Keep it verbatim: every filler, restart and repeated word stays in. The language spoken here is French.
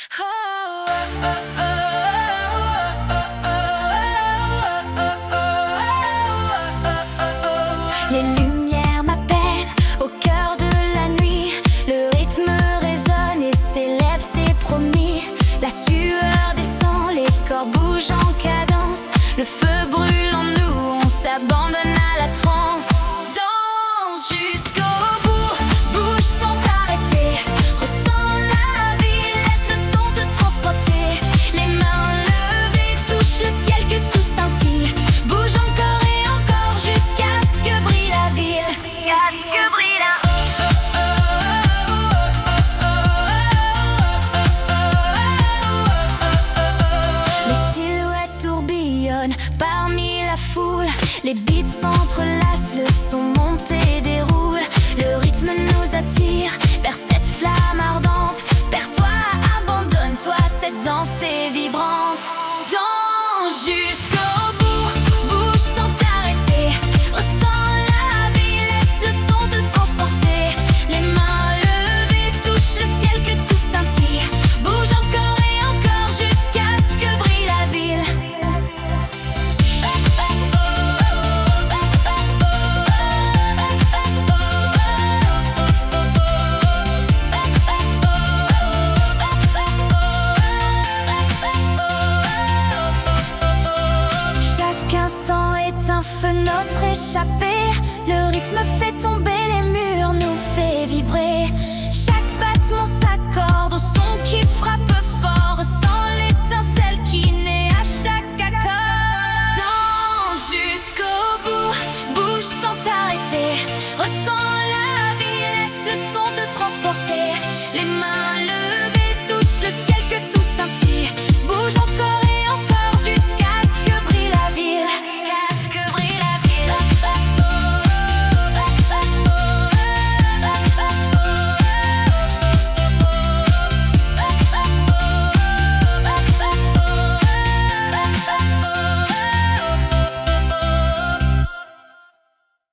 Les lumières m'appellent au cœur de la nuit. Le rythme résonne et s'élève, c'est promis. La sueur descend, les corps bougent en cadence. Le feu brûle en nous, on s'abandonne à la transe. Danse jusqu'au bout, bouge sans t'arrêter. Ressens la vie, laisse le son te transporter. Les mains levées, touche le ciel que tout scintille. Bouge encore et encore jusqu'à ce que brille la ville. Jusqu'à ce que brille la parmi la foule. Les beats s'entrelacent, le son monte et déroule. Le rythme nous attire vers cette flamme ardente. Perds-toi, abandonne-toi, cette danse est vibrante. Danse jusqu'au bout, bouge sans t'arrêter. Ressens la vie, laisse le son te transporter. Les mains levées, touche le ciel que tout scintille. Bouge encore et encore jusqu'à ce que brille la ville. Chaque instant est un feu, notre échappée. Le rythme fait tomber